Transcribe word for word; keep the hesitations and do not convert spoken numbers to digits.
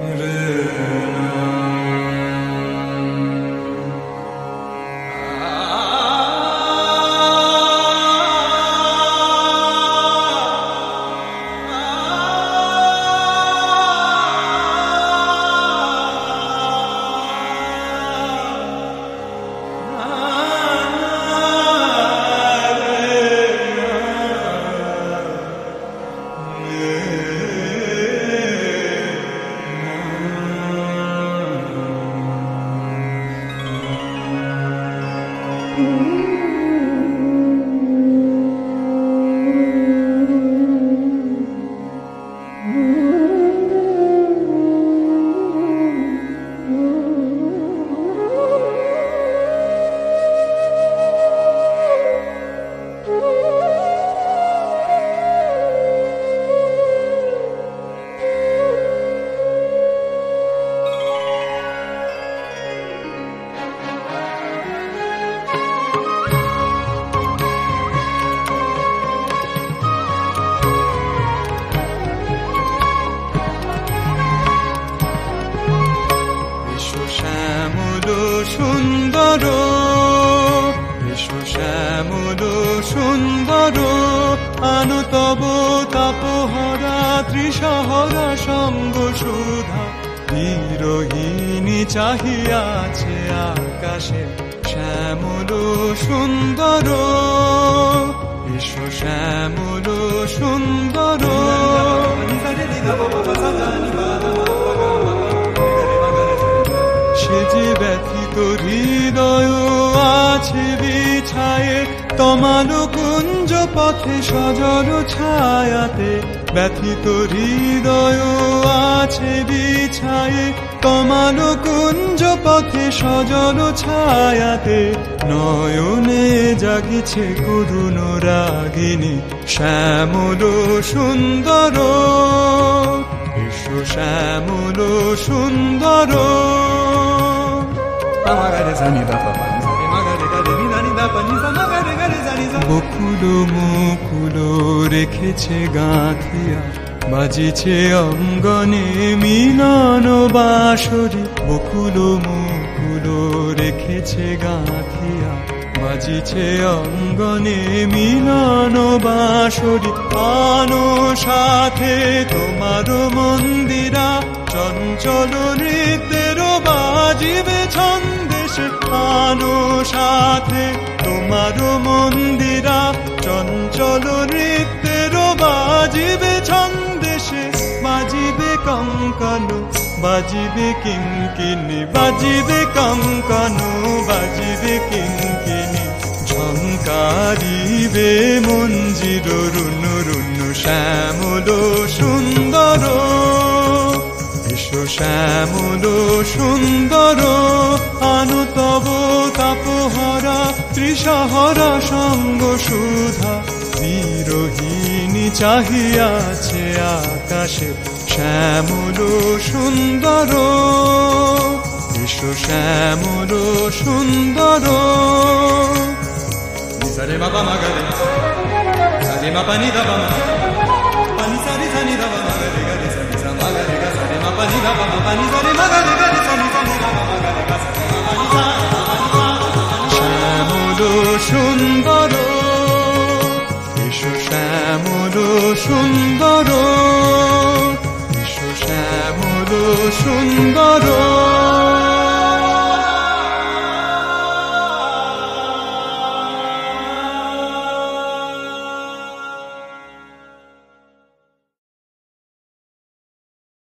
সুন্দর বিশ্ব শ্যামল সুন্দর আনু তব তাপহরা ত্রিশহরা সঙ্গ সুধা বিরোহিণী চাহিয়াছে আকাশে শ্যামল সুন্দর বিশ্ব শ্যামল সুন্দর সে যে ব্যথিত হৃদয় আছে বিছায়ে তমাল কুঞ্জ পথে সজল ছায়াতে ব্যথিত হৃদয় আছে বিছায়ে তমাল কুঞ্জ পথে সজল ছায়াতে নয়নে জাগিছে করুণ রাগিনী শ্যামল সুন্দর বিশ্ব শ্যামল সুন্দর বকুল মুকুল রেখেছে গাঁথিয়া বাজিছে অঙ্গনে মিলন বাঁশরি বকুল মুকুল রেখেছে গাঁথিয়া বাজিছে অঙ্গনে মিলন বাঁশরি আনো সাথে তোমার মন্দিরা চঞ্চল নৃত্যের বাজিবে ছন্দেশে আনো সাথে তোমার মন্দিরা চঞ্চল নৃত্যের বাজিবে ছন্দেশে বাজিবে কঙ্কন বাজিবে কিঙ্কিনি বাজিবে কঙ্কন বাজিবে কিঙ্কিনি ঝঙ্কারিবে মঞ্জির রুন রুন শ্যামল সুন্দর বিশ্ব শ্যামল সুন্দর আনু তব তাপহরা ত্রিশহরা সঙ্গ সুধা বিরোহিণী চাহিয়াছে আকাশে শ্যামল সুন্দর বিশ্ব শ্যামল সুন্দর নিসারে বাবা মাগারে সারে মা পানি দাবা পানি সারে সানি দাবা মাগারে গারে সানি সা মাগারে গা সারে মা পানি দাবা পানি সারে মাগারে গারে সানি সানি দাবা মাগারে গা শ্যামল সুন্দর বিশ্ব শ্যামল সুন্দর বিশ্ব শ্যামল সুন্দর।